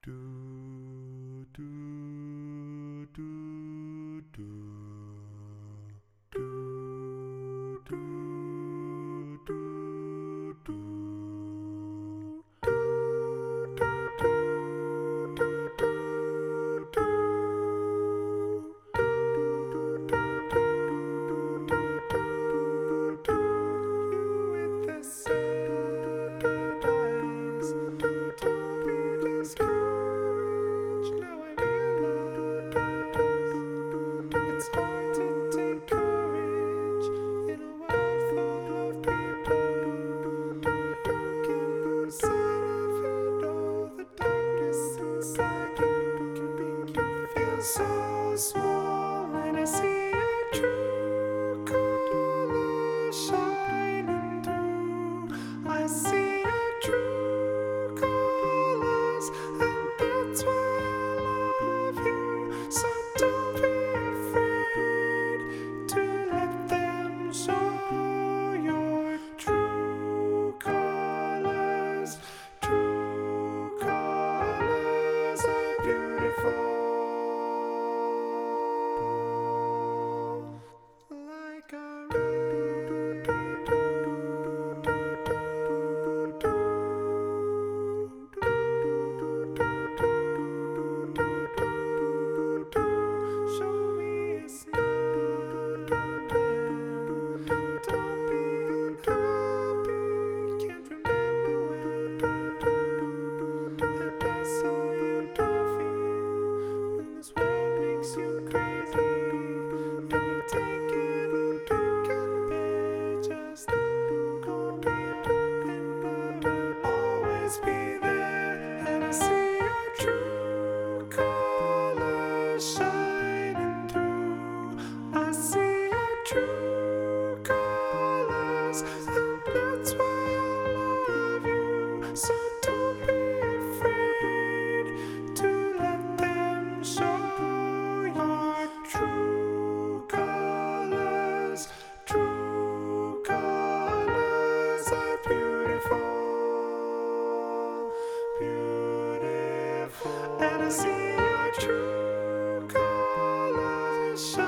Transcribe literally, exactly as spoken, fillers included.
Do do do do do do do do You with the sad eyes, don't be discouraged. Now I realize it's hard to take courage in a world full of people. You can lose sight of it all. The darkness inside you can make you feel so small. And I see a true color shining through. I see your true colors, and that's why I love you. So don't be afraid to let them show your true colors. True colors are beautiful. Like a rainbow, show me a smile. Don't be unhappy. Can't remember when and I saw you dolphin. When this world makes you crazy and you take it and you can bear, just call me up and I will always be there. And I see your true colors shining through. I see your true colors, and that's why I love you. So don't be afraid to let them show your true colors. True colors are beautiful, beautiful. And I see your true colors shine.